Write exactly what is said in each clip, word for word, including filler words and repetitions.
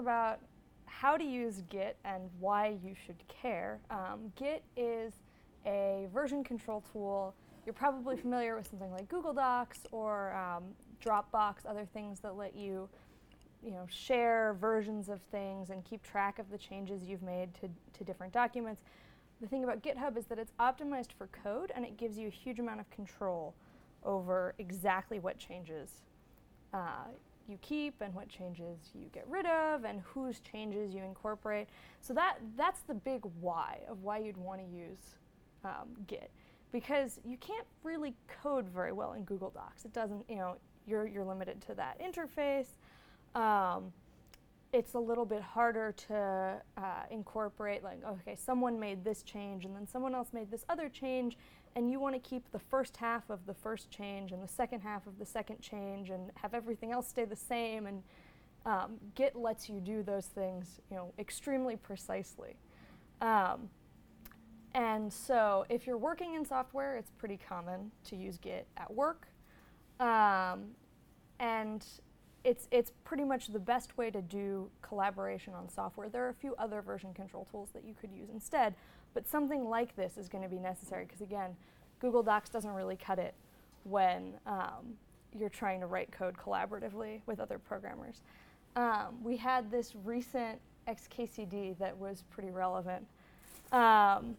about how to use Git and why you should care. Um, Git is a version control tool. You're probably familiar with something like Google Docs or um, Dropbox, other things that let you, you know, share versions of things and keep track of the changes you've made to, to different documents. The thing about GitHub is that it's optimized for code, and it gives you a huge amount of control over exactly what changes uh, you keep and what changes you get rid of and whose changes you incorporate. So that that's the big why of why you'd want to use um, Git, because you can't really code very well in Google Docs. It doesn't, you know, you're you're limited to that interface. Um, it's a little bit harder to uh, incorporate, like, okay, someone made this change and then someone else made this other change, and you want to keep the first half of the first change and the second half of the second change and have everything else stay the same. And um, Git lets you do those things, you know, extremely precisely. Um, and so if you're working in software, it's pretty common to use Git at work. Um, and It's, it's pretty much the best way to do collaboration on software. There are a few other version control tools that you could use instead, but something like this is going to be necessary because, again, Google Docs doesn't really cut it when um, you're trying to write code collaboratively with other programmers. Um, we had this recent X K C D that was pretty relevant. Um,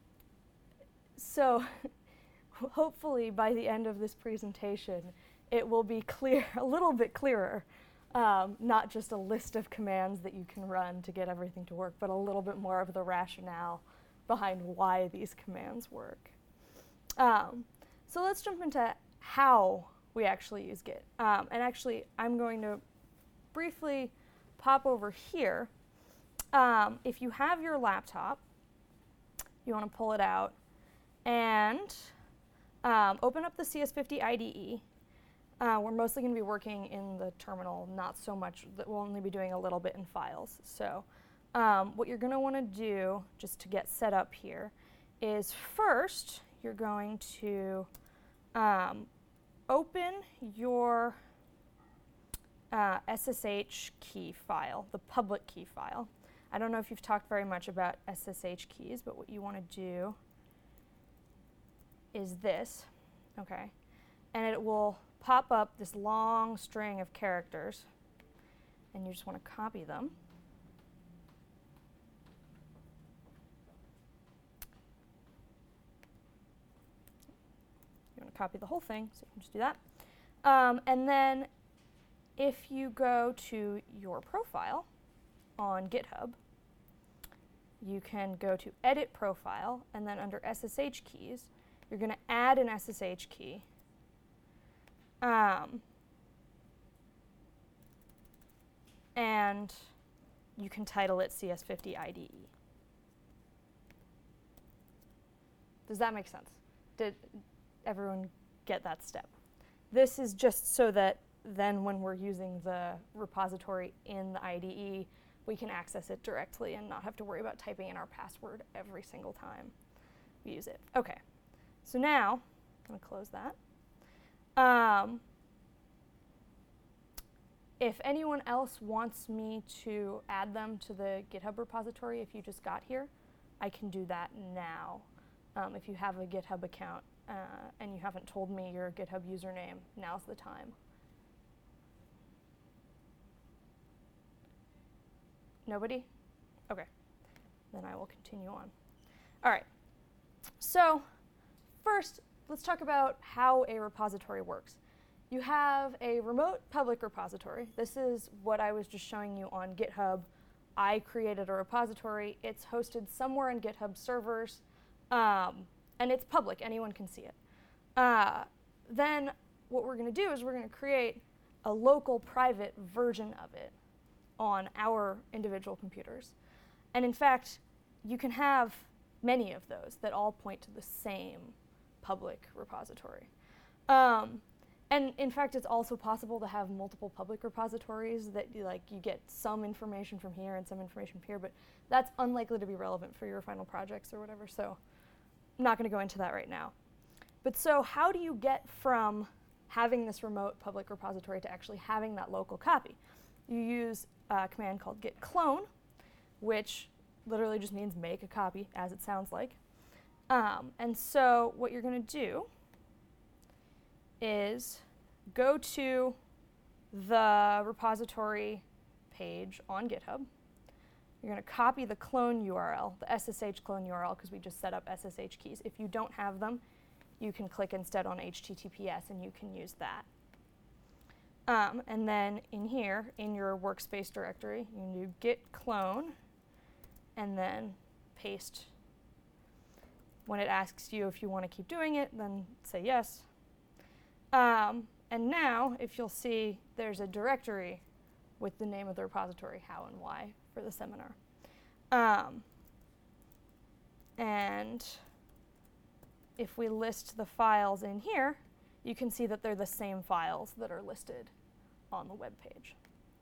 so hopefully by the end of this presentation, it will be clear, a little bit clearer, um, not just a list of commands that you can run to get everything to work, but a little bit more of the rationale behind why these commands work. Um, so let's jump into how we actually use Git. Um, and actually, I'm going to briefly pop over here. Um, if you have your laptop, you want to pull it out and um, open up the C S fifty I D E. Uh, we're mostly going to be working in the terminal, not so much, that we'll only be doing a little bit in files. So um, what you're going to want to do, just to get set up here, is first you're going to um, open your uh, S S H key file, the public key file. I don't know if you've talked very much about S S H keys, but what you want to do is this, okay? And it will pop up this long string of characters, and you just want to copy them. You want to copy the whole thing, so you can just do that. Um, and then if you go to your profile on GitHub, you can go to Edit Profile, and then under S S H keys, you're going to add an S S H key. Um, and you can title it C S fifty I D E. Does that make sense? Did everyone get that step? This is just so that then when we're using the repository in the I D E, we can access it directly and not have to worry about typing in our password every single time we use it. Okay, so now I'm going to close that. Um, if anyone else wants me to add them to the GitHub repository, if you just got here, I can do that now. Um, if you have a GitHub account uh, and you haven't told me your GitHub username, now's the time. Nobody? Okay, then I will continue on. All right, so first, let's talk about how a repository works. You have a remote public repository. This is what I was just showing you on GitHub. I created a repository. It's hosted somewhere in GitHub servers, um, and it's public. Anyone can see it. Uh, then what we're going to do is we're going to create a local private version of it on our individual computers. And in fact, you can have many of those that all point to the same public repository. Um, and in fact, it's also possible to have multiple public repositories that you, like, you get some information from here and some information from here, but that's unlikely to be relevant for your final projects or whatever, so I'm not going to go into that right now. But so how do you get from having this remote public repository to actually having that local copy? you use a command called git clone, which literally just means make a copy, as it sounds like. Um, and so what you're going to do is go to the repository page on GitHub. You're going to copy the clone U R L, the S S H clone U R L, because we just set up S S H keys. If you don't have them, you can click instead on H T T P S and you can use that. Um, and then in here, in your workspace directory, you can do git clone and then paste. When it asks you if you want to keep doing it, then say yes. Um, and now, if you'll see, there's a directory with the name of the repository, how and why, for the seminar. Um, and if we list the files in here, you can see that they're the same files that are listed on the web page.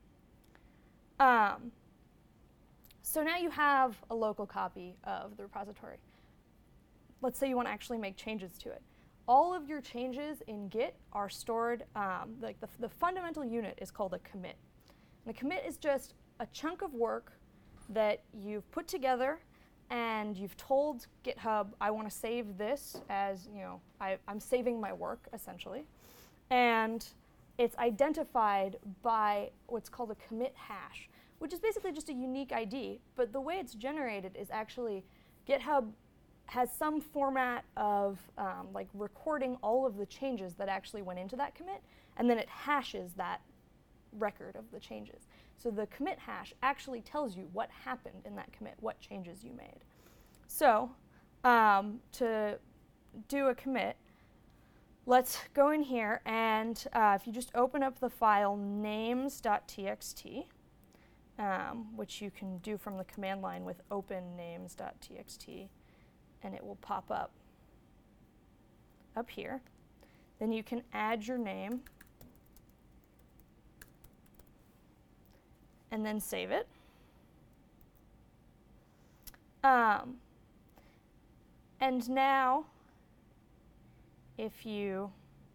Um, so now you have a local copy of the repository. Let's say you want to actually make changes to it. All of your changes in Git are stored, um, like the, the fundamental unit is called a commit. And the commit is just a chunk of work that you've put together and you've told GitHub, I want to save this as, you know, I, I'm saving my work, essentially. And it's identified by what's called a commit hash, which is basically just a unique I D. But the way it's generated is actually GitHub has some format of um, like recording all of the changes that actually went into that commit, and then it hashes that record of the changes. So the commit hash actually tells you what happened in that commit, what changes you made. So um, to do a commit, let's go in here and uh, if you just open up the file names.txt, um, which you can do from the command line with open names.txt, and it will pop up up here. Then you can add your name and then save it. Um, and now, if you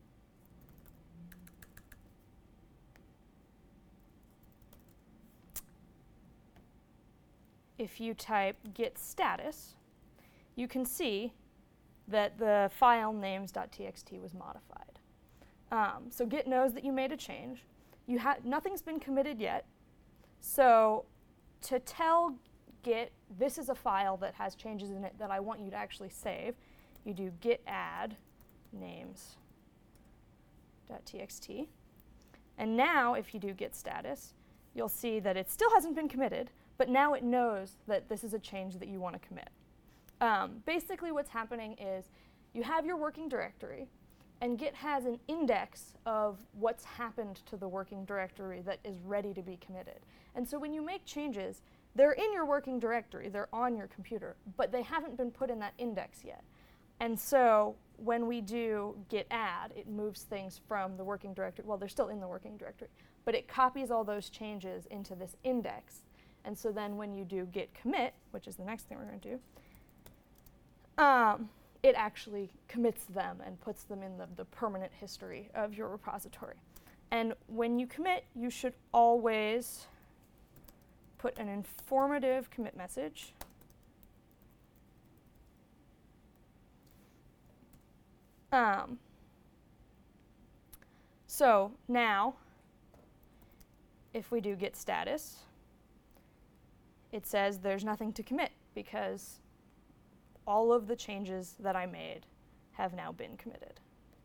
if you type git status, you can see that the file names.txt was modified. Um, so Git knows that you made a change. You ha nothing's been committed yet. So to tell Git, this is a file that has changes in it that I want you to actually save, you do git add names.txt. And now, if you do git status, you'll see that it still hasn't been committed, but now it knows that this is a change that you want to commit. Um, basically what's happening is you have your working directory, and Git has an index of what's happened to the working directory that is ready to be committed. And so when you make changes, they're in your working directory, they're on your computer, but they haven't been put in that index yet. And so when we do git add, it moves things from the working directory, well, they're still in the working directory, but it copies all those changes into this index. And so then when you do git commit, which is the next thing we're going to do, Um, it actually commits them and puts them in the, the permanent history of your repository. And when you commit, you should always put an informative commit message. Um, so now, if we do git status, it says there's nothing to commit because all of the changes that I made have now been committed.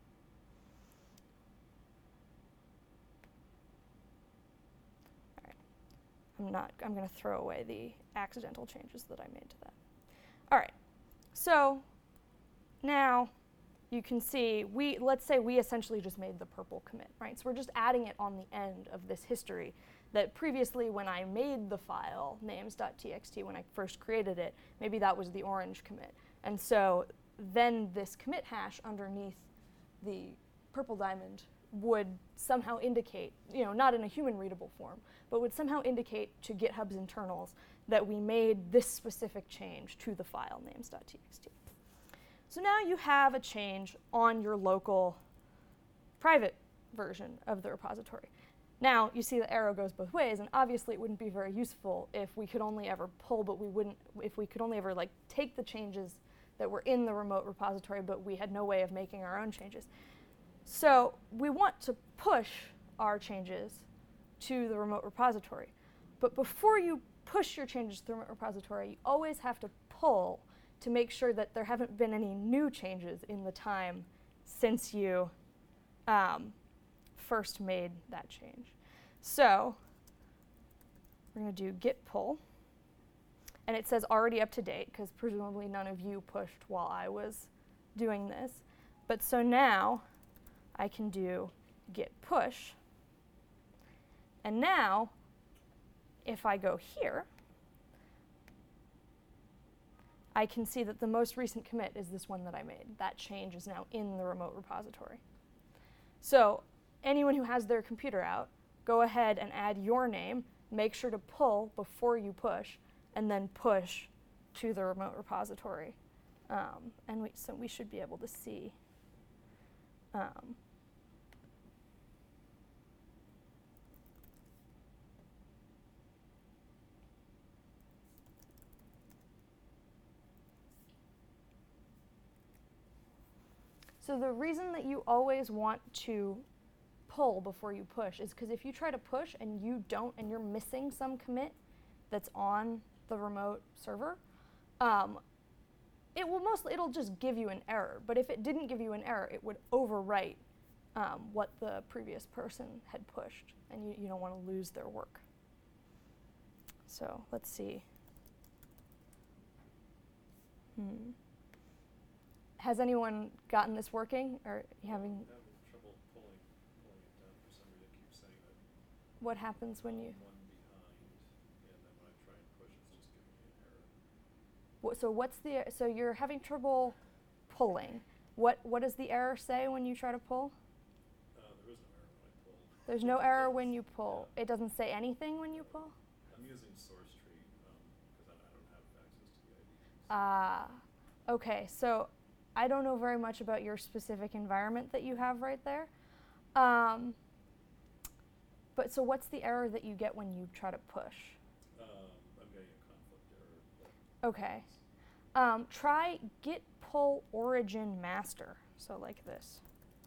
All right. I'm not, I'm going to throw away the accidental changes that I made to that. All right. So now you can see, we, let's say we essentially just made the purple commit, right? So we're just adding it on the end of this history that previously when I made the file, names.txt, when I first created it, maybe that was the orange commit. And so then this commit hash underneath the purple diamond would somehow indicate, you know, not in a human readable form, but would somehow indicate to GitHub's internals that we made this specific change to the file names.txt. So now you have a change on your local private version of the repository. Now you see the arrow goes both ways, and obviously it wouldn't be very useful if we could only ever pull, but we wouldn't, if we could only ever like take the changes that were in the remote repository, but we had no way of making our own changes. So we want to push our changes to the remote repository. But before you push your changes to the remote repository, you always have to pull to make sure that there haven't been any new changes in the time since you um, first made that change. So we're going to do git pull. And it says already up to date, because presumably none of you pushed while I was doing this. But so now I can do git push. And now, if I go here, I can see that the most recent commit is this one that I made. That change is now in the remote repository. So anyone who has their computer out, go ahead and add your name. Make sure to pull before you push, and then push to the remote repository. Um, and we, so we should be able to see. Um, so the reason that you always want to pull before you push is because if you try to push and you don't, and you're missing some commit that's on the remote server, um, it will mostly, it'll just give you an error. But if it didn't give you an error, it would overwrite um, what the previous person had pushed, and you, you don't want to lose their work. So let's see. Hmm. Has anyone gotten this working, or having? I'm having trouble pulling, pulling it down for some reason. It keeps saying that. What happens when you? One behind, and then when I try and push, it's just giving me an error. What, so what's the? So you're having trouble pulling. What what does the error say when you try to pull? Uh, there is no error when I pull. There's no error when you pull. Yeah. It doesn't say anything when you pull? I'm using source tree because um, I, I don't have access to the I D Es. Ah, uh, okay. So I don't know very much about your specific environment that you have right there. Um, but so what's the error that you get when you try to push? Um, I'm getting a conflict error. Okay. Um, try git pull origin master. So like this.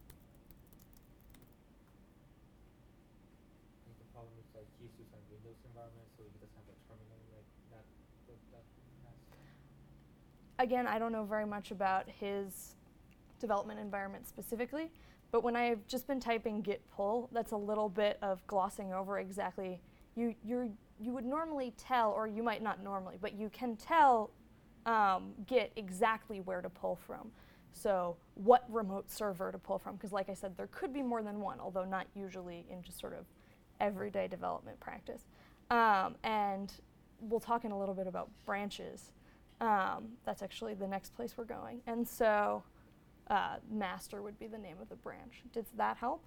I think the problem is like he's using Windows environment, so he doesn't have a terminal like that. that, that master. Again, I don't know very much about his development environment specifically, but when I've just been typing git pull, that's a little bit of glossing over exactly. You you're, you would normally tell, or you might not normally, but you can tell um, Git exactly where to pull from. So what remote server to pull from, because like I said, there could be more than one, although not usually in just sort of everyday development practice. Um, and we'll talk in a little bit about branches. Um, that's actually the next place we're going. And so uh, master would be the name of the branch. Does that help?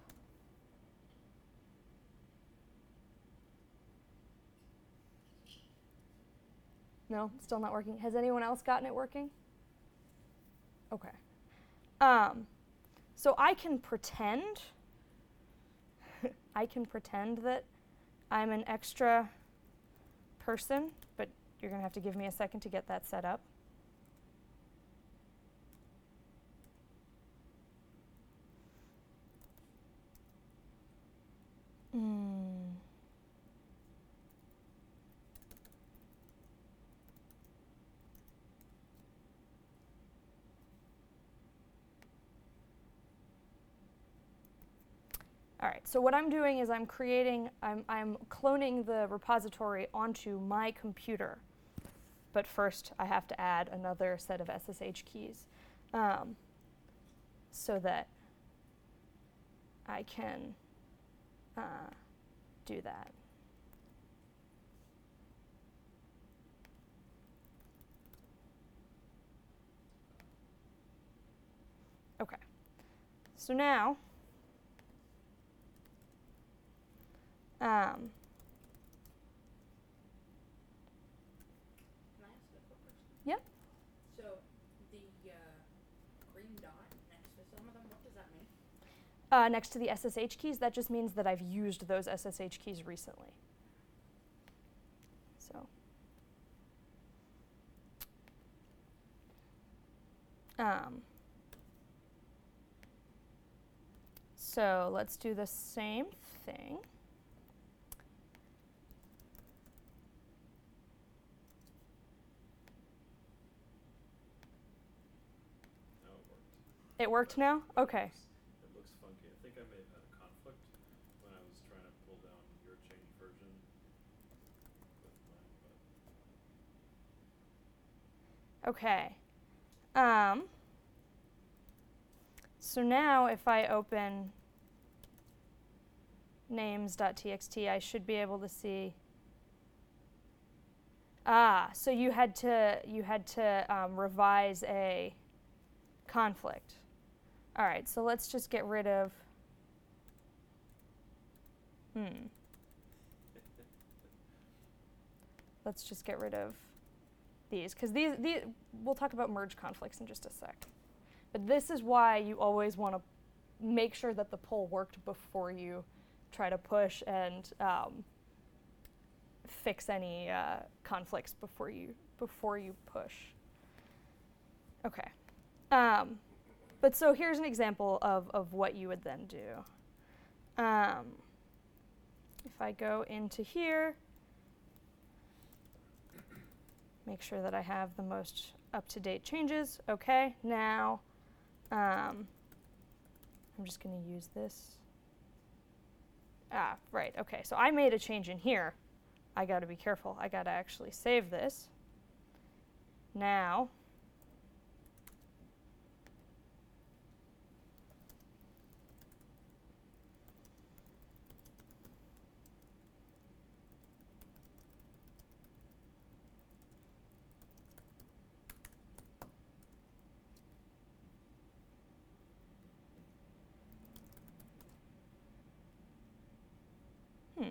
No, still not working. Has anyone else gotten it working? Okay. Um, so I can pretend, I can pretend that I'm an extra person, but you're going to have to give me a second to get that set up. Mm. All right, so what I'm doing is I'm creating, I'm, I'm cloning the repository onto my computer. But first, I have to add another set of S S H keys um, so that I can uh, do that. Okay, so now, Um, Can I ask a quick question? Yep. So the uh, green dot next to some of them, what does that mean? uh, next to the S S H keys, that just means that I've used those S S H keys recently. So, um, so let's do the same thing. Now it worked. It worked now? Okay. It looks funky. I think I may have had a conflict when I was trying to pull down your change version with mine, but Okay. Um, so now if I open names.txt, I should be able to see. Ah, so you had to you had to um, revise a conflict. All right, so let's just get rid of. Hmm. Let's just get rid of these, because these, these, we'll talk about merge conflicts in just a sec. But this is why you always want to make sure that the pull worked before you try to push and um, fix any uh, conflicts before you before you push. Okay. Um, but so here's an example of, of what you would then do. Um, if I go into here, make sure that I have the most up-to-date changes. Okay, now um, I'm just going to use this. Ah, right, okay, so I made a change in here. I got to be careful. I got to actually save this. Now, hmm.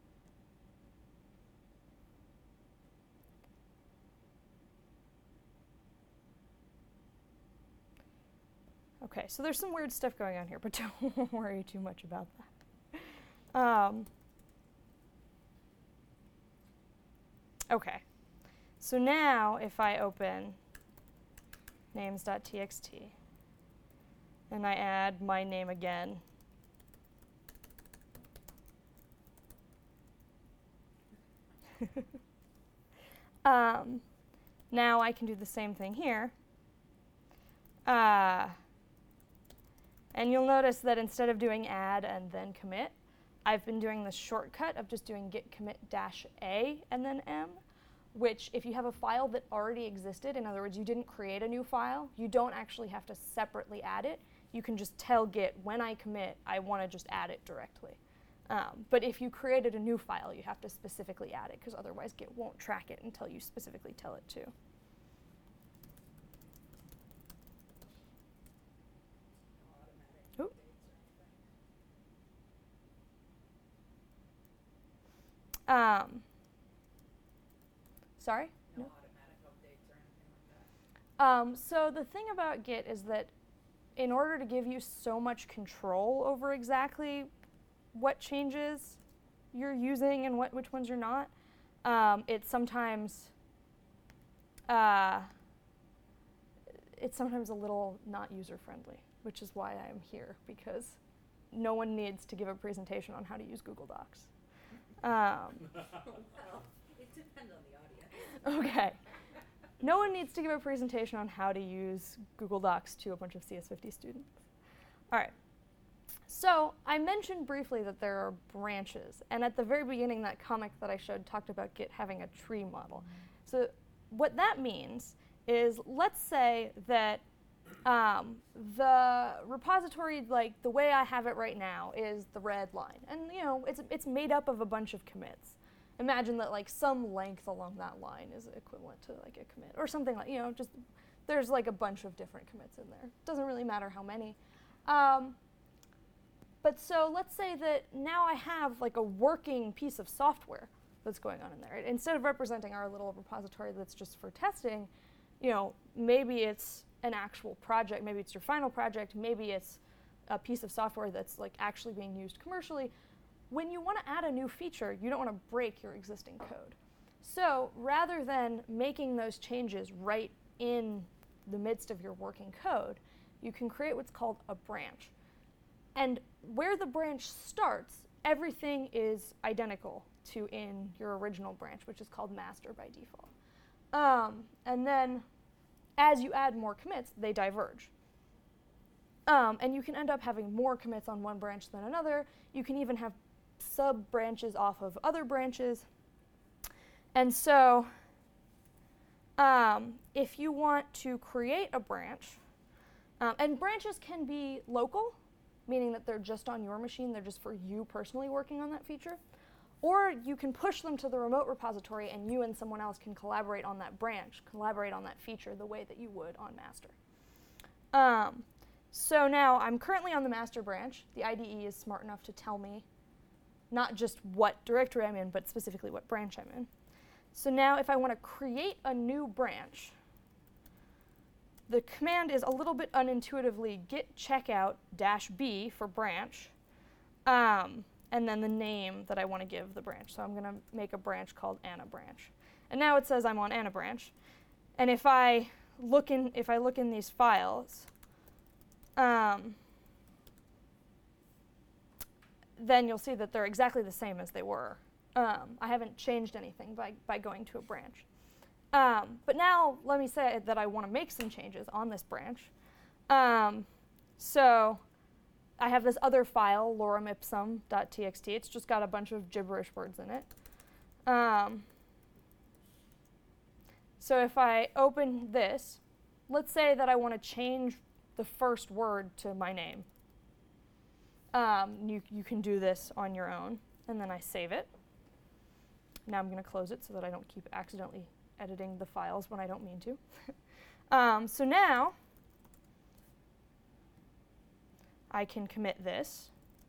Okay, so there's some weird stuff going on here, but don't worry too much about that. Um, okay, so now if I open names.txt and I add my name again, um, now I can do the same thing here. Uh, and you'll notice that instead of doing add and then commit, I've been doing the shortcut of just doing git commit dash a and then m, which if you have a file that already existed, in other words, you didn't create a new file, you don't actually have to separately add it. You can just tell Git, when I commit, I want to just add it directly. Um, but if you created a new file, you have to specifically add it, because otherwise Git won't track it until you specifically tell it to. Ooh. Um, sorry? No, No? automatic updates or anything like that. Um, so the thing about Git is that in order to give you so much control over exactly what changes you're using and what which ones you're not, um, it's sometimes uh, it's sometimes a little not user-friendly, which is why I'm here, because no one needs to give a presentation on how to use Google Docs. Um, Well, it depends on the audience. okay. No one needs to give a presentation on how to use Google Docs to a bunch of C S fifty students. All right. So I mentioned briefly that there are branches, and at the very beginning, that comic that I showed talked about Git having a tree model. So what that means is, let's say that um, the repository, like the way I have it right now, is the red line, and you know it's it's made up of a bunch of commits. Imagine that like some length along that line is equivalent to like a commit, or something like, you know, just there's like a bunch of different commits in there. Doesn't really matter how many. Um, but so let's say that now I have like a working piece of software that's going on in there. Instead of representing our little repository that's just for testing, you know, maybe it's an actual project, maybe it's your final project, maybe it's a piece of software that's like actually being used commercially, when you want to add a new feature, you don't want to break your existing code. So rather than making those changes right in the midst of your working code, you can create what's called a branch. And where the branch starts, everything is identical to in your original branch, which is called master by default. Um, and then as you add more commits, they diverge. Um, and you can end up having more commits on one branch than another. You can even have sub-branches off of other branches. And so um, if you want to create a branch, um, and branches can be local, meaning that they're just on your machine, they're just for you personally working on that feature. Or you can push them to the remote repository and you and someone else can collaborate on that branch, collaborate on that feature the way that you would on master. Um, so now I'm currently on the master branch. The I D E is smart enough to tell me not just what directory I'm in, but specifically what branch I'm in. So now if I want to create a new branch, the command is a little bit unintuitively git checkout dash b for branch, um, and then the name that I want to give the branch. So I'm going to make a branch called Anna branch. And now it says I'm on Anna branch. And if I look in, if I look in these files, um, then you'll see that they're exactly the same as they were. Um, I haven't changed anything by, by going to a branch. Um, but now let me say that I want to make some changes on this branch. Um, so I have this other file, lorem ipsum dot t x t. It's just got a bunch of gibberish words in it. Um, so if I open this, let's say that I want to change the first word to my name. Um, you, you can do this on your own, and then I save it. Now I'm going to close it so that I don't keep accidentally editing the files when I don't mean to. um, so now I can commit this.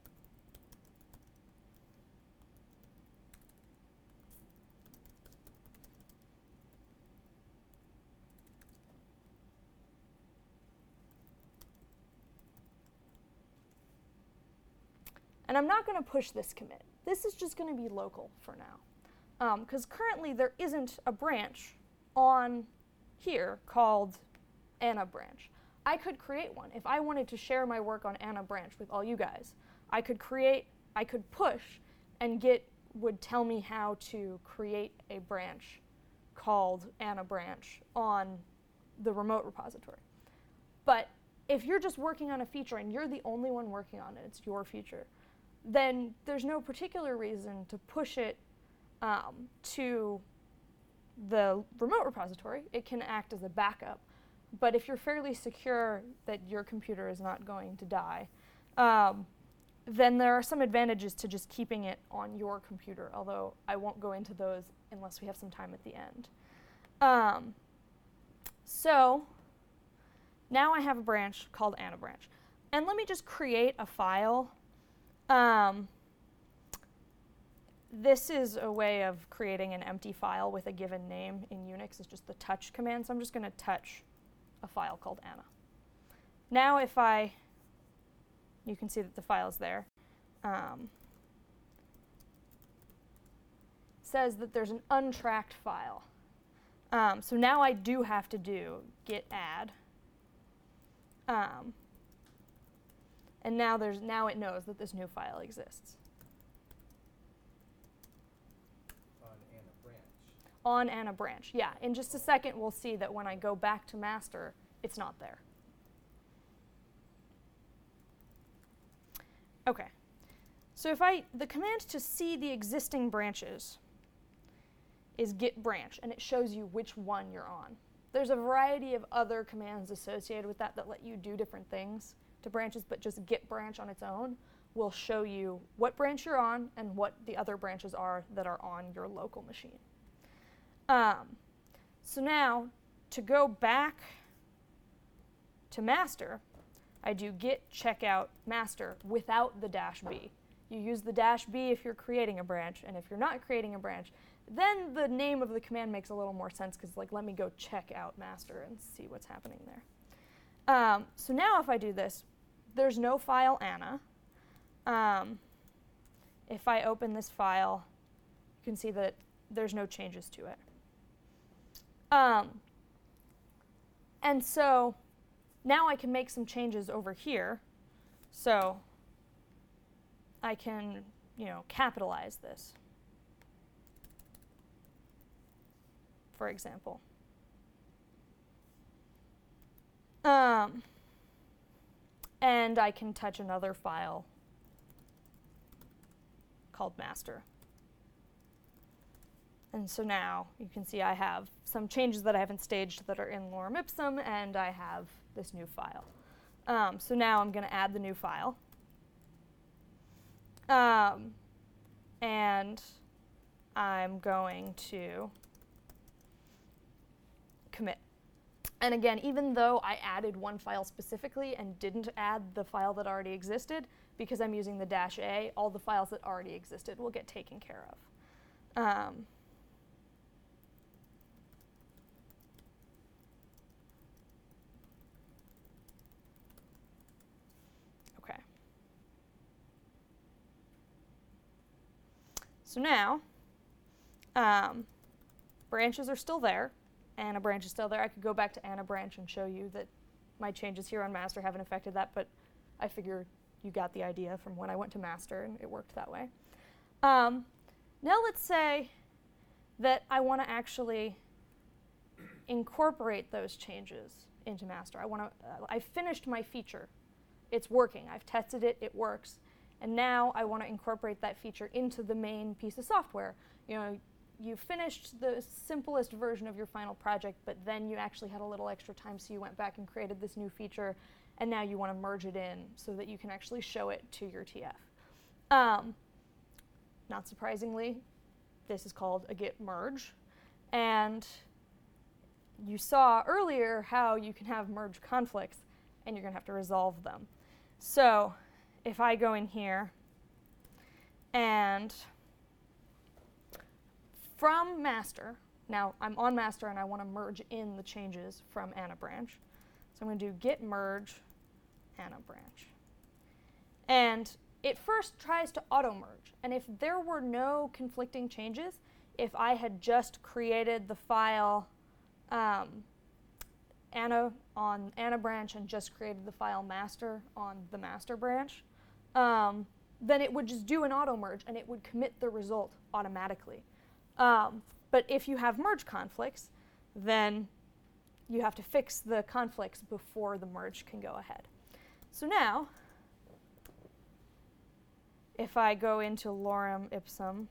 And I'm not going to push this commit. This is just going to be local for now. Because um, currently there isn't a branch on here called Anna branch. I could create one. If I wanted to share my work on Anna branch with all you guys, I could create, I could push, and Git would tell me how to create a branch called Anna branch on the remote repository. But if you're just working on a feature and you're the only one working on it, it's your feature, then there's no particular reason to push it um, to the remote repository. It can act as a backup. But if you're fairly secure that your computer is not going to die, um, then there are some advantages to just keeping it on your computer, although I won't go into those unless we have some time at the end. Um, so now I have a branch called Anna branch. And let me just create a file. Um, this is a way of creating an empty file with a given name in Unix. It's just the touch command. So I'm just going to touch a file called Anna. Now if I, you can see that the file's there. Um, says that there's an untracked file. Um, so now I do have to do git add. Um, and now there's now it knows that this new file exists. On Anna branch. On Anna branch, yeah. In just a second, we'll see that when I go back to master, it's not there. Okay. So if I, the command to see the existing branches is git branch, and it shows you which one you're on. There's a variety of other commands associated with that that let you do different things to branches, but just git branch on its own will show you what branch you're on and what the other branches are that are on your local machine. Um, so now, to go back to master, I do git checkout master without the dash b. You use the dash b if you're creating a branch, and if you're not creating a branch, then the name of the command makes a little more sense, because like, let me go check out master and see what's happening there. Um, so now if I do this, there's no file Anna. Um, if I open this file, you can see that there's no changes to it. Um, and so now I can make some changes over here. So I can, you know, capitalize this, for example. Um, and I can touch another file called master. And so now you can see I have some changes that I haven't staged that are in lorem ipsum, and I have this new file. Um, so now I'm going to add the new file. Um, and I'm going to commit. And again, even though I added one file specifically and didn't add the file that already existed, because I'm using the dash A, all the files that already existed will get taken care of. Um, okay. So now, um, branches are still there. Anna branch is still there. I could go back to Anna branch and show you that my changes here on master haven't affected that, but I figure you got the idea from when I went to master and it worked that way. Um, now let's say that I want to actually incorporate those changes into master. I want to. Uh, I finished my feature. It's working. I've tested it. It works. And now I want to incorporate that feature into the main piece of software. You know, you finished the simplest version of your final project, but then you actually had a little extra time, so you went back and created this new feature, and now you want to merge it in so that you can actually show it to your T F. Um, not surprisingly, this is called a git merge, and you saw earlier how you can have merge conflicts, and you're going to have to resolve them. So if I go in here and from master, now I'm on master and I want to merge in the changes from Anna branch. So I'm going to do git merge Anna branch. And it first tries to auto merge. And if there were no conflicting changes, if I had just created the file um, Anna on Anna branch and just created the file master on the master branch, um, then it would just do an auto merge and it would commit the result automatically. Um, but if you have merge conflicts, then you have to fix the conflicts before the merge can go ahead. So now, if I go into lorem ipsum,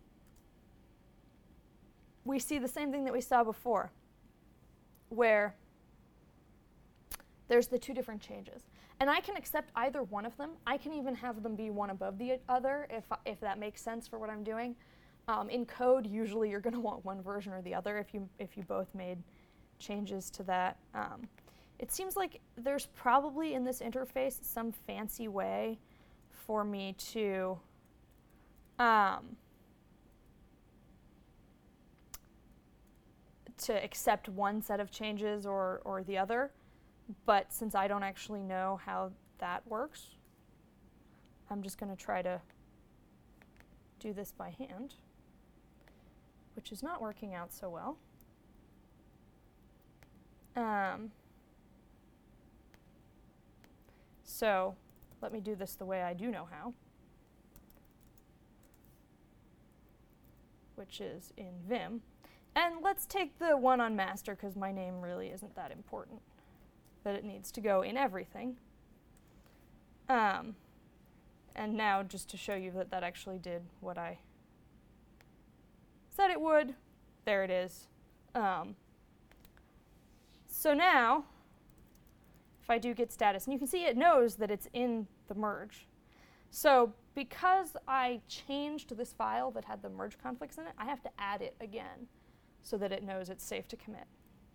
we see the same thing that we saw before, where there's the two different changes. And I can accept either one of them. I can even have them be one above the other if, if that makes sense for what I'm doing. Um, in code, usually you're going to want one version or the other if you if you both made changes to that. Um, it seems like there's probably in this interface some fancy way for me to um, to accept one set of changes or, or the other. But since I don't actually know how that works, I'm just going to try to do this by hand, which is not working out so well. Um, so let me do this the way I do know how, which is in Vim. And let's take the one on master, because my name really isn't that important, that it needs to go in everything. Um, and now, just to show you that that actually did what I said it would, there it is. Um, so now, if I do git status, and you can see it knows that it's in the merge. So because I changed this file that had the merge conflicts in it, I have to add it again so that it knows it's safe to commit.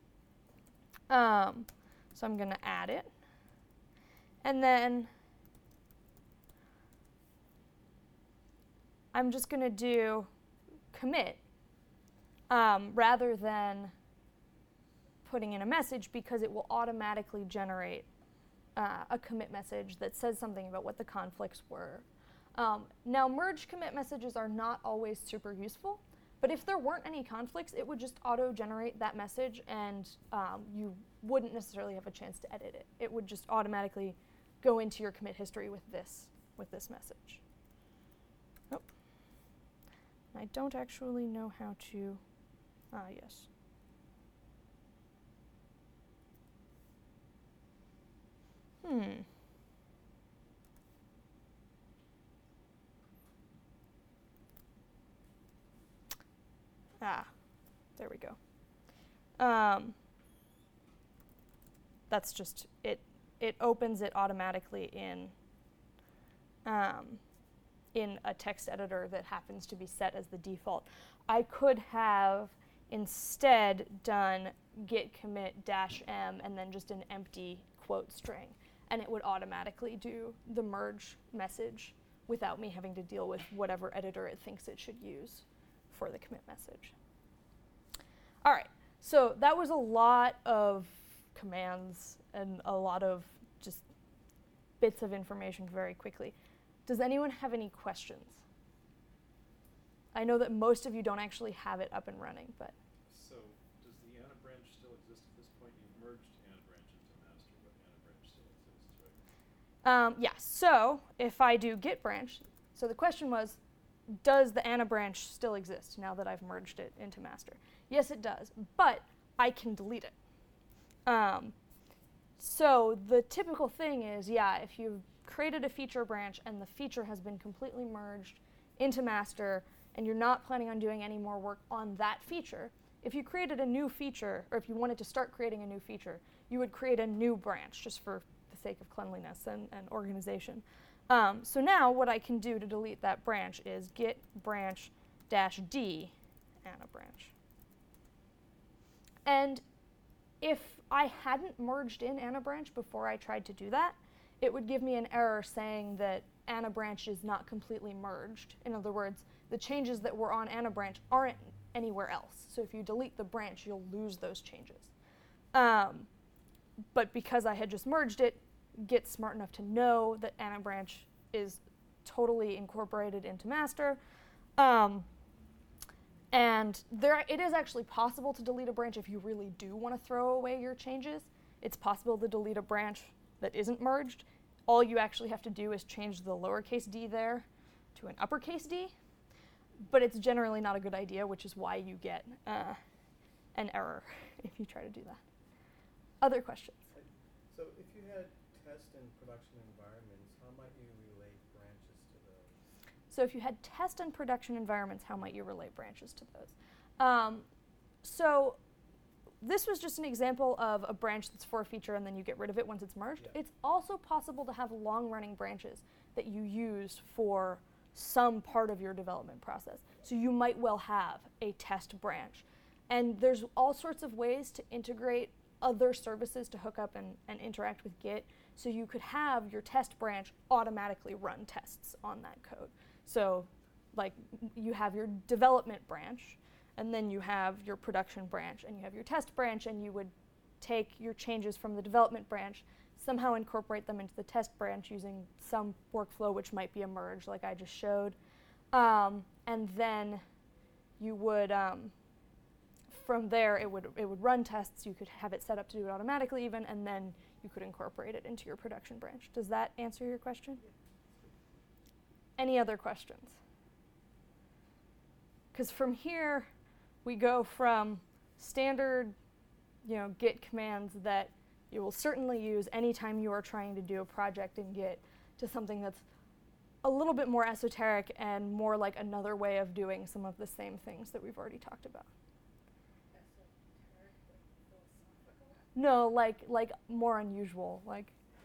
Um, so I'm going to add it. And then I'm just going to do commit um, rather than putting in a message, because it will automatically generate uh, a commit message that says something about what the conflicts were. Um, now, merge commit messages are not always super useful, but if there weren't any conflicts, it would just auto-generate that message, and um, you wouldn't necessarily have a chance to edit it. It would just automatically go into your commit history with this, with this message. Oh. I don't actually know how to, ah, yes. Hmm. Ah, there we go. Um, that's just, it It opens it automatically in, um, in a text editor that happens to be set as the default. I could have instead done git commit dash m and then just an empty quote string, and it would automatically do the merge message without me having to deal with whatever editor it thinks it should use for the commit message. All right, so that was a lot of commands and a lot of just bits of information very quickly. Does anyone have any questions? I know that most of you don't actually have it up and running, but. So does the Anna branch still exist at this point? You've merged Anna branch into master, but Anna branch still exists, right? Um, yeah, so if I do git branch, so the question was, does the Anna branch still exist now that I've merged it into master? Yes, it does, but I can delete it. Um, so the typical thing is, yeah, if you've created a feature branch and the feature has been completely merged into master and you're not planning on doing any more work on that feature, if you created a new feature, or if you wanted to start creating a new feature, you would create a new branch just for the sake of cleanliness and, and organization. Um, so now what I can do to delete that branch is git branch dash d Anna branch. And if I hadn't merged in Anna branch before I tried to do that, it would give me an error saying that Anna branch is not completely merged. In other words, the changes that were on Anna branch aren't anywhere else. So if you delete the branch, you'll lose those changes. Um, but because I had just merged it, Git's smart enough to know that Anna branch is totally incorporated into master. Um, and there, it is actually possible to delete a branch if you really do want to throw away your changes. It's possible to delete a branch that isn't merged. All you actually have to do is change the lowercase d there to an uppercase d. But it's generally not a good idea, which is why you get uh, an error if you try to do that. Other questions? So if you had test and production environments, how might you relate branches to those? So if you had test and production environments, how might you relate branches to those? Um, so this was just an example of a branch that's for a feature and then you get rid of it once it's merged. Yeah. It's also possible to have long-running branches that you use for some part of your development process. So you might well have a test branch. And there's all sorts of ways to integrate other services to hook up and, and interact with Git. So you could have your test branch automatically run tests on that code. So like you have your development branch, and then you have your production branch, and you have your test branch, and you would take your changes from the development branch, somehow incorporate them into the test branch using some workflow, which might be a merge like I just showed. Um, and then you would, um, from there, it would, it would run tests. You could have it set up to do it automatically even, and then you could incorporate it into your production branch. Does that answer your question? Any other questions? Because from here, we go from standard, you know, Git commands that you will certainly use anytime you are trying to do a project in Git to something that's a little bit more esoteric and more like another way of doing some of the same things that we've already talked about. Esoteric, like philosophical? No, like like more unusual, like.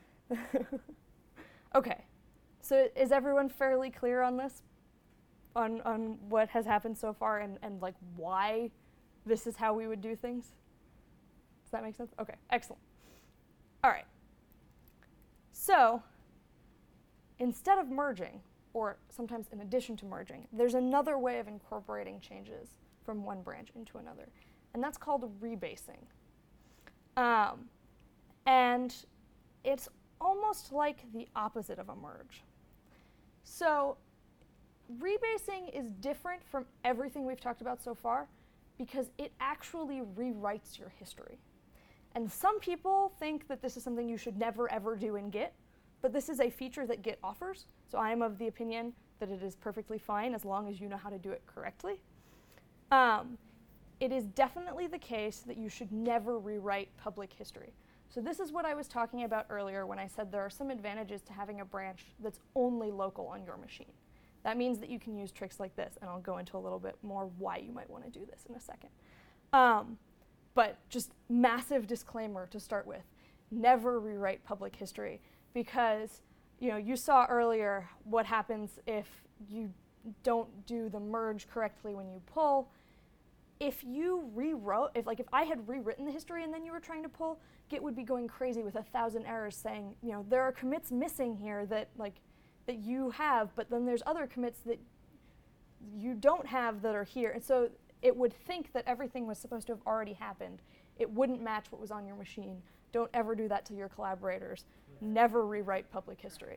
Okay, so is everyone fairly clear on this? On on what has happened so far and, and like why this is how we would do things? Does that make sense? Okay, excellent. All right. So instead of merging, or sometimes in addition to merging, there's another way of incorporating changes from one branch into another, and that's called rebasing. Um, and it's almost like the opposite of a merge. So rebasing is different from everything we've talked about so far because it actually rewrites your history. And some people think that this is something you should never ever do in Git, but this is a feature that Git offers, so I am of the opinion that it is perfectly fine as long as you know how to do it correctly. Um, it is definitely the case that you should never rewrite public history. So this is what I was talking about earlier when I said there are some advantages to having a branch that's only local on your machine. That means that you can use tricks like this, and I'll go into a little bit more why you might want to do this in a second. Um, but just massive disclaimer to start with, never rewrite public history, because you know, you saw earlier what happens if you don't do the merge correctly when you pull. If you rewrote, if like if I had rewritten the history and then you were trying to pull, Git would be going crazy with a thousand errors saying, you know, there are commits missing here that like that you have, but then there's other commits that you don't have that are here. And so it would think that everything was supposed to have already happened. It wouldn't match what was on your machine. Don't ever do that to your collaborators. Never rewrite public history.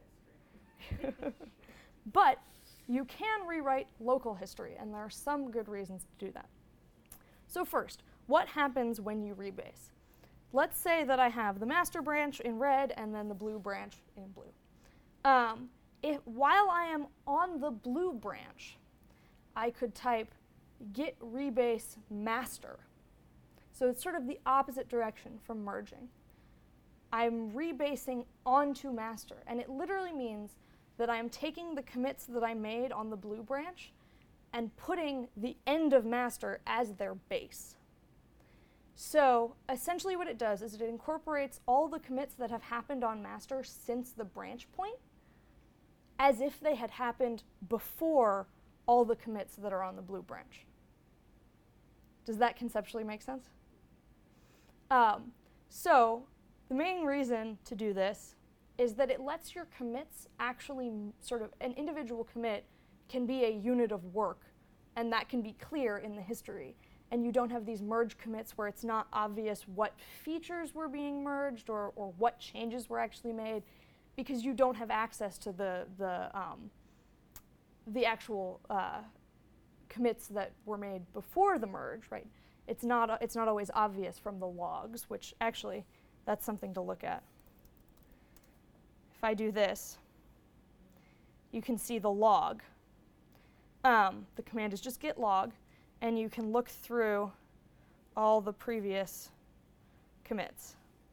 But you can rewrite local history, and there are some good reasons to do that. So first, what happens when you rebase? Let's say that I have the master branch in red and then the blue branch in blue. Um, if, while I am on the blue branch, I could type git rebase master. So it's sort of the opposite direction from merging. I'm rebasing onto master, and it literally means that I'm taking the commits that I made on the blue branch and putting the end of master as their base. So essentially what it does is it incorporates all the commits that have happened on master since the branch point as if they had happened before all the commits that are on the blue branch. Does that conceptually make sense? Um, so the main reason to do this is that it lets your commits actually sort of, an individual commit can be a unit of work, and that can be clear in the history. And you don't have these merge commits where it's not obvious what features were being merged or, or what changes were actually made, because you don't have access to the, the, um, the actual uh, commits that were made before the merge, right? It's not, uh, it's not always obvious from the logs, which actually, that's something to look at. If I do this, you can see the log. Um, the command is just git log, and you can look through all the previous commits.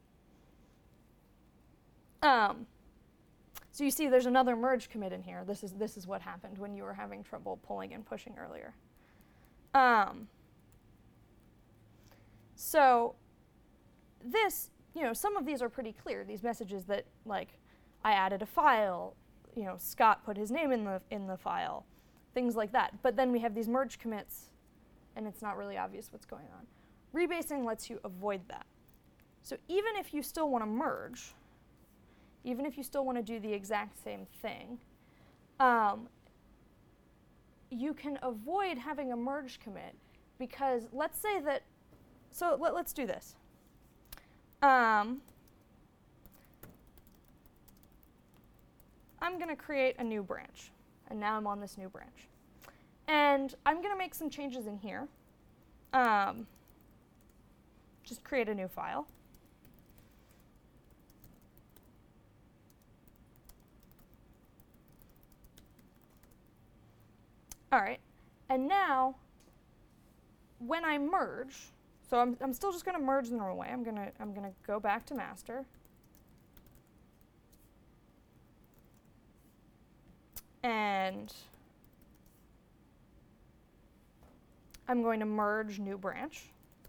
Um, so you see there's another merge commit in here. This is, this is what happened when you were having trouble pulling and pushing earlier. Um, so this, you know, some of these are pretty clear. These messages that, like, I added a file, you know, Scott put his name in the, in the file, things like that. But then we have these merge commits, and it's not really obvious what's going on. Rebasing lets you avoid that. So even if you still want to merge, even if you still want to do the exact same thing, um, you can avoid having a merge commit, because let's say that, so let, let's do this. Um, I'm going to create a new branch, and now I'm on this new branch. And I'm going to make some changes in here. Um, just create a new file. All right, and now when I merge, so I'm, I'm still just going to merge the normal way. I'm going to I'm going to go back to master. And I'm going to merge new branch.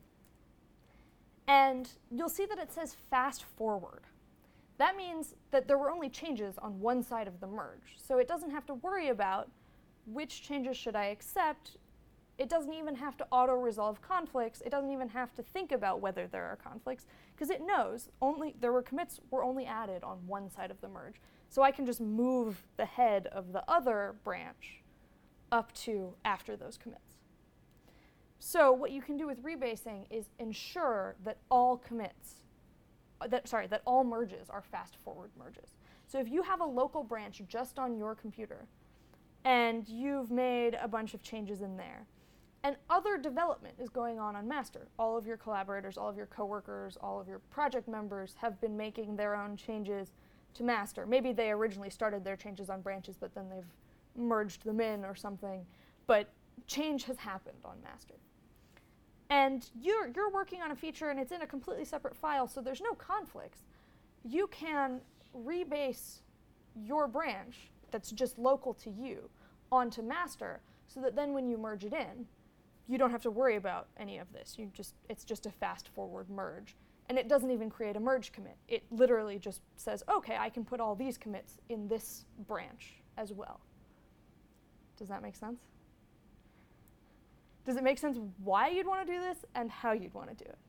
And you'll see that it says fast forward. That means that there were only changes on one side of the merge. So it doesn't have to worry about which changes should I accept. It doesn't even have to auto-resolve conflicts. It doesn't even have to think about whether there are conflicts, because it knows only there were commits were only added on one side of the merge. So I can just move the head of the other branch up to after those commits. So what you can do with rebasing is ensure that all commits uh, that sorry, that all merges are fast forward merges. So if you have a local branch just on your computer, and you've made a bunch of changes in there, and other development is going on on master, all of your collaborators, all of your coworkers, all of your project members have been making their own changes to master. Maybe they originally started their changes on branches, but then they've merged them in or something, but change has happened on master. And you're, you're working on a feature and it's in a completely separate file, so there's no conflicts. You can rebase your branch that's just local to you onto master, so that then when you merge it in, you don't have to worry about any of this. You just, it's just a fast forward merge. And it doesn't even create a merge commit. It literally just says, okay, I can put all these commits in this branch as well. Does that make sense? Does it make sense why you'd want to do this and how you'd want to do it?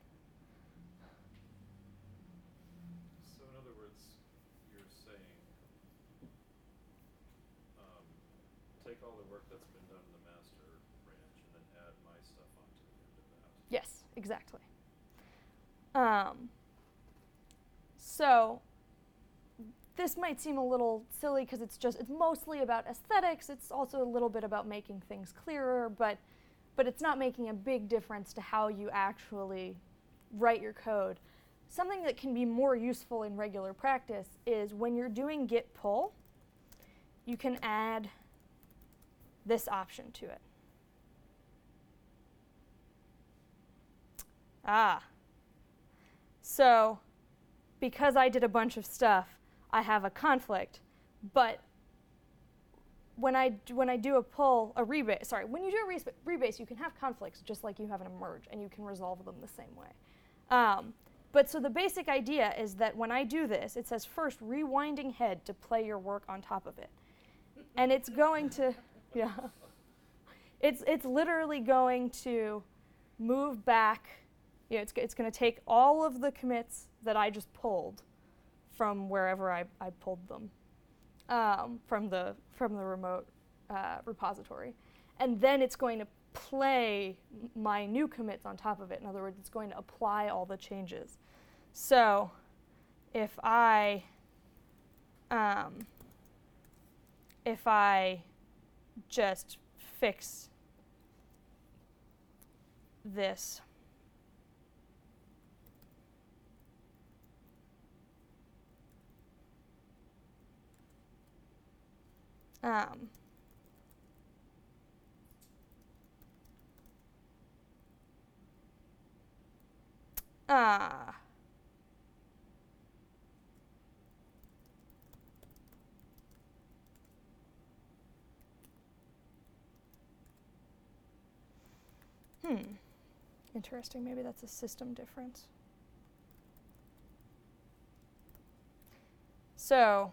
So in other words, you're saying, um, take all the work that's been done in the master branch and then add my stuff onto the end of that. Yes, exactly. Um, so this might seem a little silly because it's just, it's mostly about aesthetics. It's also a little bit about making things clearer, but, but it's not making a big difference to how you actually write your code. Something that can be more useful in regular practice is when you're doing git pull, you can add this option to it. Ah. So, because I did a bunch of stuff, I have a conflict, but when I, d when I do a pull, a rebase, sorry, when you do a rebase, rebase, you can have conflicts just like you have in a merge, and you can resolve them the same way. Um, but so the basic idea is that when I do this, it says first rewinding head to play your work on top of it. And it's going to, yeah, it's, it's literally going to move back. Yeah, it's, it's going to take all of the commits that I just pulled from wherever I, I pulled them, um, from the from the remote uh, repository, and then it's going to play my new commits on top of it. In other words, it's going to apply all the changes. So, if I um, if I just fix this. Um, uh, hmm. Interesting. Maybe that's a system difference. So,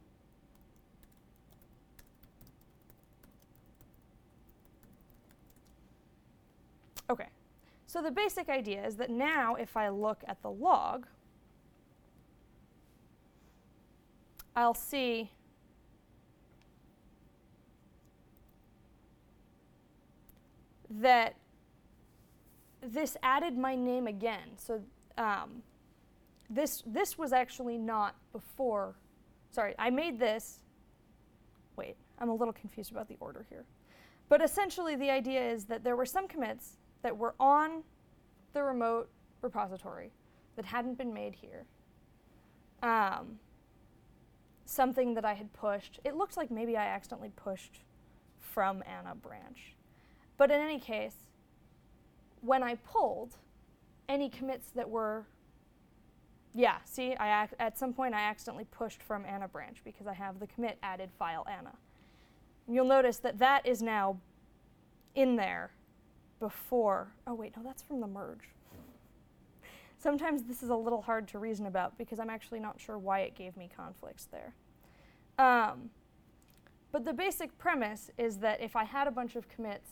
okay, so the basic idea is that now if I look at the log, I'll see that this added my name again. So um, this, this was actually not before, sorry, I made this, wait, I'm a little confused about the order here. But essentially the idea is that there were some commits that were on the remote repository that hadn't been made here. Um, something that I had pushed. It looks like maybe I accidentally pushed from Anna branch. But in any case, when I pulled any commits that were, yeah, see, I ac at some point I accidentally pushed from Anna branch because I have the commit added file Anna. And you'll notice that that is now in there before, oh wait, no, that's from the merge. Sometimes this is a little hard to reason about because I'm actually not sure why it gave me conflicts there. Um, but the basic premise is that if I had a bunch of commits,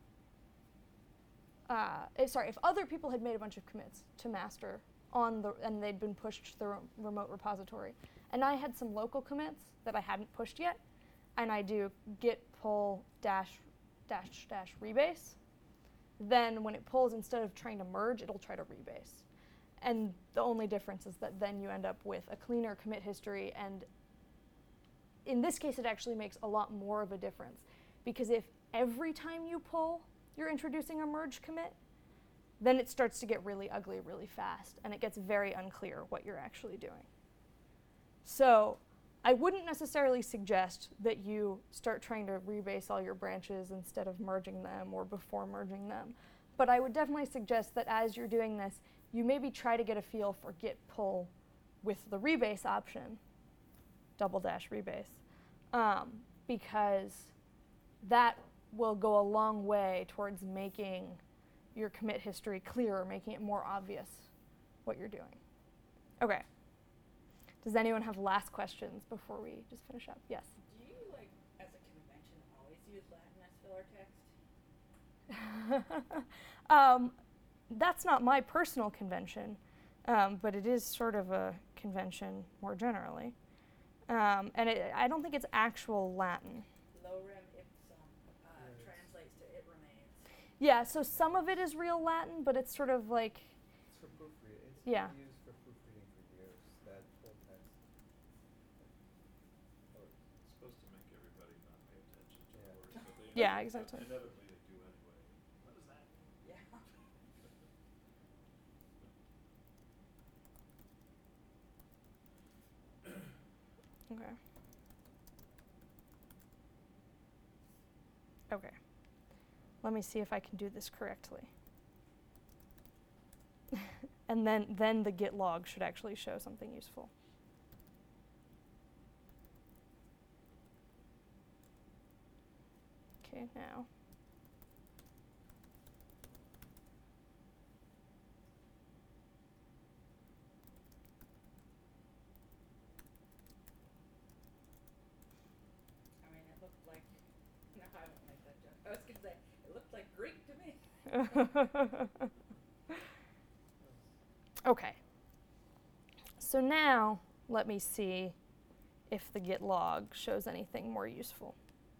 uh, eh, sorry, if other people had made a bunch of commits to master on the, and they'd been pushed to the re remote repository, and I had some local commits that I hadn't pushed yet, and I do git pull dash dash dash rebase, then when it pulls, instead of trying to merge, it'll try to rebase. and the only difference is that then you end up with a cleaner commit history, and in this case it actually makes a lot more of a difference, because if every time you pull you're introducing a merge commit, then it starts to get really ugly really fast, and it gets very unclear what you're actually doing. So I wouldn't necessarily suggest that you start trying to rebase all your branches instead of merging them or before merging them. But I would definitely suggest that as you're doing this, you maybe try to get a feel for git pull with the rebase option, double dash rebase, um, because that will go a long way towards making your commit history clearer, making it more obvious what you're doing. Okay. Does anyone have last questions before we just finish up? Yes? Do you, like, as a convention, always use Latin as filler text? um, that's not my personal convention, um, but it is sort of a convention more generally. Um, and it, I don't think it's actual Latin. Lorem ipsum uh, Yeah, translates to it remains. Yeah, so some of it is real Latin, but it's sort of like, It's for proofreading. It's Yeah. been used for proofreading for years. That full text. Or It's supposed to make everybody not pay attention to Yeah. the words, but they Yeah, inevitably- exactly. Inevitably they do anyway. What does that mean? Yeah. okay. Okay. Let me see if I can do this correctly. And then, then the git log should actually show something useful. Okay, now. I mean, it looked like, no, I won't make that joke. I was going to say, it looked like Greek to me. Okay. So now, let me see if the git log shows anything more useful.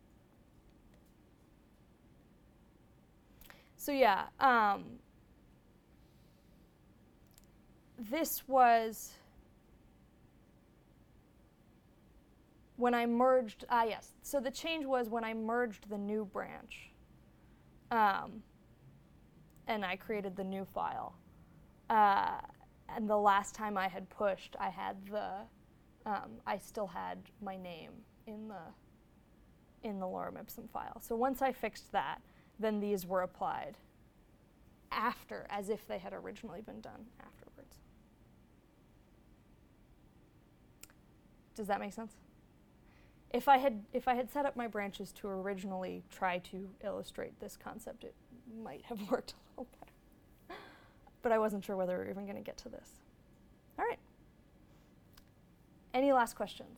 So yeah, um, this was when I merged, ah yes, so the change was when I merged the new branch, um, and I created the new file. Uh, and the last time I had pushed, I had the, um, I still had my name in the, in the lorem ipsum file. So once I fixed that, then these were applied after, as if they had originally been done afterwards. Does that make sense? If I had, if I had set up my branches to originally try to illustrate this concept, it might have worked a little better. But I wasn't sure whether we were even going to get to this. All right. Any last questions?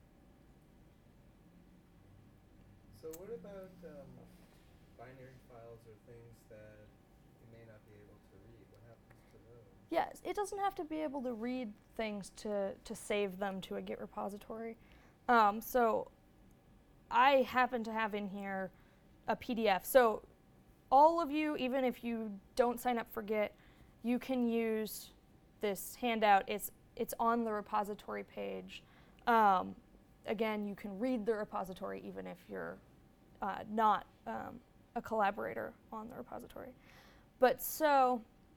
So what about um, binary files or things that you may not be able to read? What happens to those? Yes, it doesn't have to be able to read things to, to save them to a Git repository. Um, so I happen to have in here a P D F. So all of you, even if you don't sign up for Git, you can use this handout. It's, it's on the repository page. Um, again, you can read the repository even if you're uh, not um, a collaborator on the repository. But so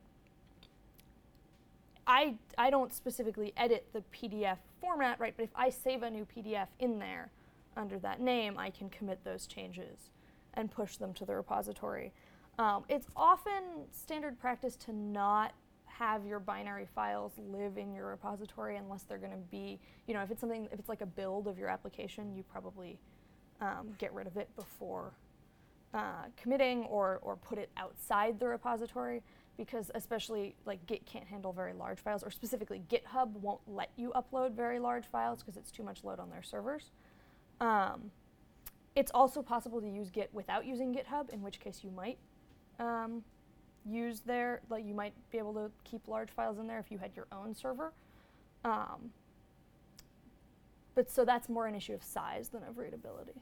I, I don't specifically edit the P D F format, right? But if I save a new P D F in there under that name, I can commit those changes and push them to the repository. Um, it's often standard practice to not have your binary files live in your repository unless they're going to be, you know, if it's something, if it's like a build of your application, you probably um, get rid of it before uh, committing or, or put it outside the repository, because especially like Git can't handle very large files, or specifically GitHub won't let you upload very large files because it's too much load on their servers. Um, it's also possible to use Git without using GitHub, in which case you might um, use their, like you might be able to keep large files in there if you had your own server. Um, but so that's more an issue of size than of readability.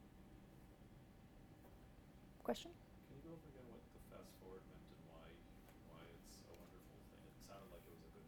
Question? Can you go over again what the fast forward meant and why why it's a wonderful thing? It sounded like it was a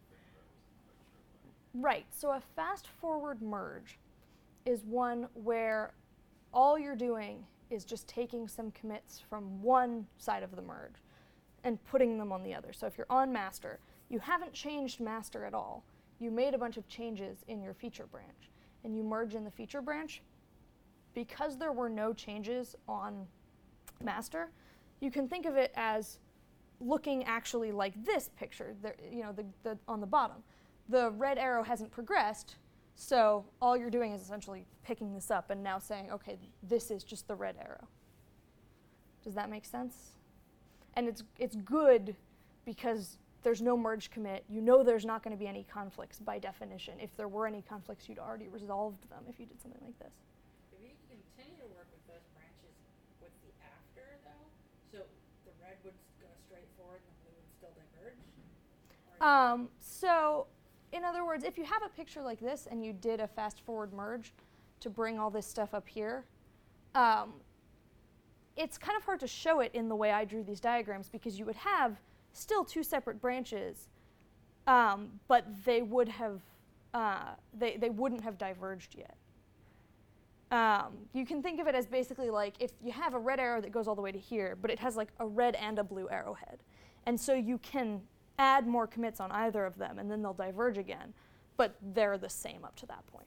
Right, so a fast forward merge is one where all you're doing is just taking some commits from one side of the merge and putting them on the other. So if you're on master, you haven't changed master at all. You made a bunch of changes in your feature branch, and you merge in the feature branch. Because there were no changes on master, you can think of it as looking actually like this picture, there, you know, the, the, on the bottom. The red arrow hasn't progressed, so all you're doing is essentially picking this up and now saying, okay, this is just the red arrow. Does that make sense? And it's, it's good because there's no merge commit. You know there's not going to be any conflicts by definition. If there were any conflicts, you'd already resolved them if you did something like this. If you can continue to work with those branches with the after, though, so the red would go straight forward and the blue would still diverge? Or Um, so, in other words, if you have a picture like this and you did a fast forward merge to bring all this stuff up here, um, it's kind of hard to show it in the way I drew these diagrams because you would have still two separate branches, um, but they would have uh, they they wouldn't have diverged yet. Um, you can think of it as basically like if you have a red arrow that goes all the way to here, but it has like a red and a blue arrowhead, and so you can add more commits on either of them, and then they'll diverge again, but they're the same up to that point.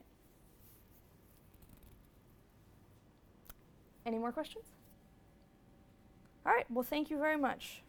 Any more questions? All right. Well, thank you very much.